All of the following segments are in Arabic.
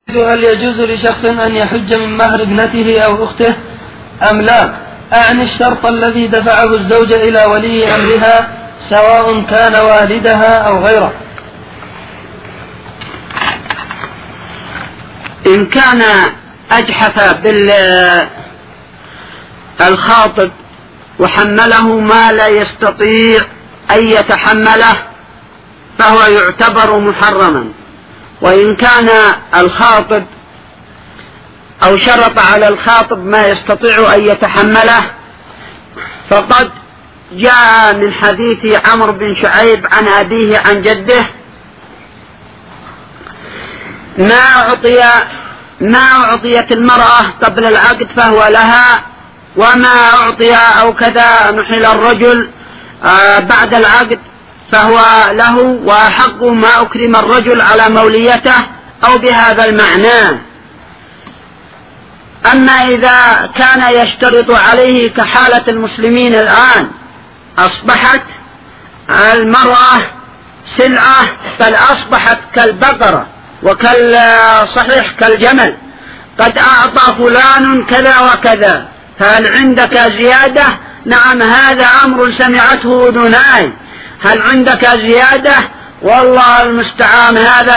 هل يجوز لشخص أن يحج من مهر ابنته أو أخته أم لا؟ أعني الشرط الذي دفعه الزوج إلى ولي أمرها سواء كان والدها أو غيره. إن كان أجحف بالخاطب وحمله ما لا يستطيع أن يتحمله فهو يعتبر محرما، وإن كان الخاطب أو شرط على الخاطب ما يستطيع أن يتحمله فقد جاء من حديث عمرو بن شعيب عن أبيه عن جده: ما أعطيت المرأة قبل العقد فهو لها، وما أعطي أو كذا نحل الرجل بعد العقد فهو له، وأحق ما أكرم الرجل على موليته أو بهذا المعنى. أما إذا كان يشترط عليه كحالة المسلمين الآن، أصبحت المرأة سلعة، بل أصبحت كالبقرة وكالصحيح كالجمل، قد أعطى فلان كذا وكذا، هل عندك زيادة؟ نعم، هذا أمر سمعته أذناي، هل عندك زيادة؟ والله المستعان، هذا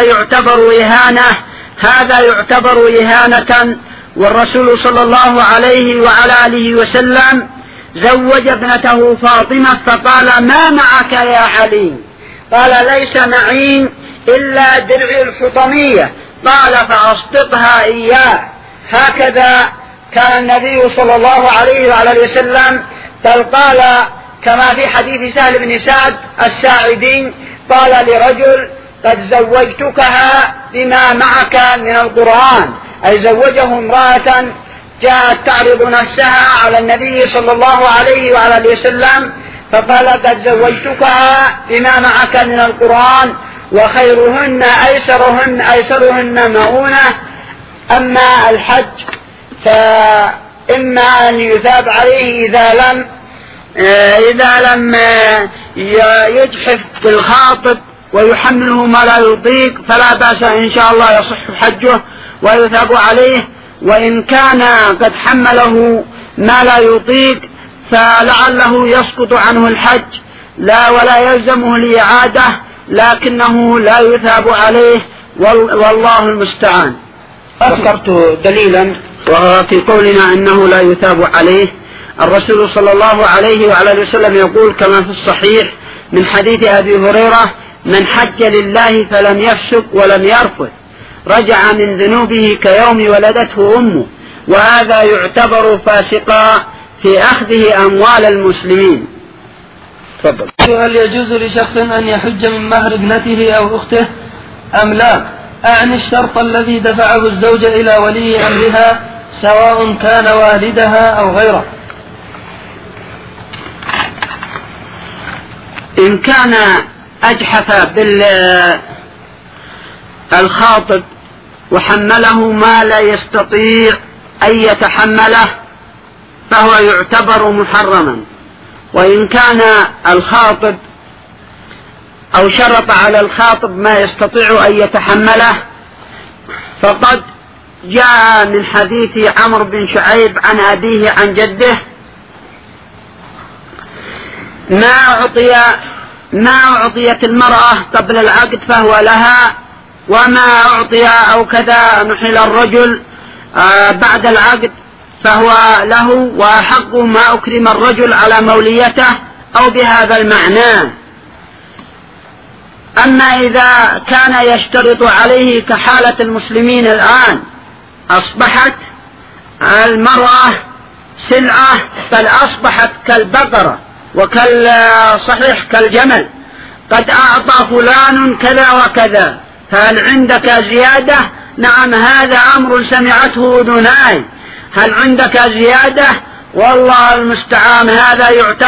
يعتبر إهانة. والرسول صلى الله عليه وعلى آله وسلم زوج ابنته فاطمة فقال: ما معك يا علي؟ قال: ليس معي إلا درعي الحطمية. قال: فأصدقها إياه. هكذا كان النبي صلى الله عليه وعلى آله وسلم، بل قال كما في حديث سهل بن سعد الساعدي، قال لرجل: قد زوجتكها بما معك من القرآن، أي زوجه امرأة جاءت تعرض نفسها على النبي صلى الله عليه وعلى آله وسلم، فقال: قد زوجتكها بما معك من القرآن، وخيرهن أيسرهن مؤونة. أما الحج فإما أن يثاب عليه إذا لم يجحف بالخاطب ويحمله ما لا يطيق، فلا بأس إن شاء الله يصح حجه ويثاب عليه. وإن كان قد حمله ما لا يطيق فلعله يسقط عنه الحج، لا ولا يلزمه الإعادة، لكنه لا يثاب عليه، والله المستعان. ذكرت دليلا وهو في قولنا أنه لا يثاب عليه. الرسول صلى الله عليه وعلى آله وسلم يقول كما في الصحيح من حديث أبي هريرة: من حج لله فلم يفسق ولم يرفث رجع من ذنوبه كيوم ولدته أمه، وهذا يعتبر فاسقا في أخذه أموال المسلمين. تفضل. هل يجوز لشخص أن يحج من مهر ابنته أو أخته أم لا؟ أعني الشرط الذي دفعه الزوج إلى ولي أمرها سواء كان والدها أو غيره. إن كان أجحف بالخاطب وحمله ما لا يستطيع أن يتحمله فهو يعتبر محرما، وإن كان الخاطب أو شرط على الخاطب ما يستطيع أن يتحمله فقد جاء من حديث عمرو بن شعيب عن أبيه عن جده: ما أعطيت المرأة قبل العقد فهو لها، وما أعطي أو كذا نحل الرجل بعد العقد فهو له، وأحق ما أكرم الرجل على موليته أو بهذا المعنى. أما إذا كان يشترط عليه كحالة المسلمين الآن، أصبحت المرأة سلعة، بل أصبحت كالبقرة وكالصحيح كالجمل، قد أعطى فلان كذا وكذا، هل عندك زيادة؟ نعم، هذا أمر سمعته أذناي، هل عندك زيادة؟ والله المستعان، هذا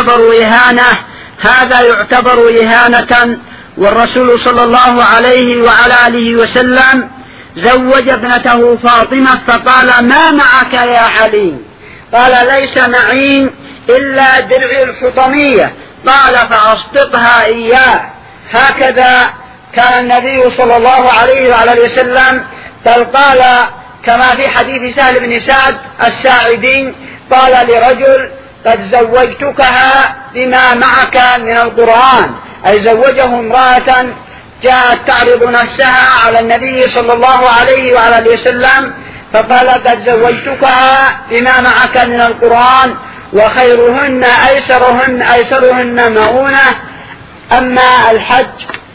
يعتبر إهانة. والرسول صلى الله عليه وعلى آله وسلم زوج ابنته فاطمة فقال: ما معك يا علي؟ قال: ليس معي إلا درعي الحطمية. قال: فأصدقها إياه. هكذا كان النبي صلى الله عليه وعلى وسلم قال كما في حديث سهل بن سعد الساعدي قال لرجل قد زوجتكها بما معك من القرآن، أي زوجه امرأة جاءت تعرض نفسها على النبي صلى الله عليه وعلى وسلم فقال قد زوجتكها بما معك من القرآن وخيرهن أيسرهن مؤونة. أما الحج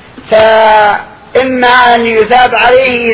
فإما أن يثاب عليه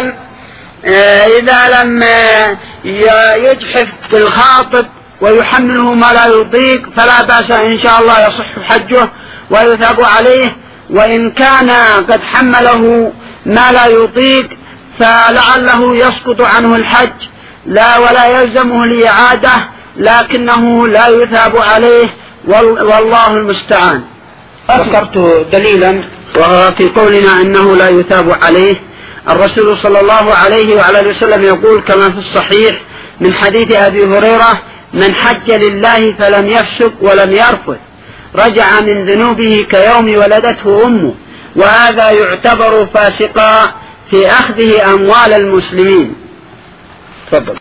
إذا لم يجحف بالخاطب ويحمله ما لا يطيق فلا بأس إن شاء الله يصح حجه ويثاب عليه، وإن كان قد حمله ما لا يطيق فلعله يسقط عنه الحج ولا يلزمه الإعادة لكنه لا يثاب عليه والله المستعان. ذكرت دليلا وفي قولنا أنه لا يثاب عليه الرسول صلى الله عليه وعلى وسلم يقول كما في الصحيح من حديث أبي هريرة من حج لله فلم يفسق ولم يرفث رجع من ذنوبه كيوم ولدته أمه، وهذا يعتبر فاسقا في أخذه أموال المسلمين. تفضل.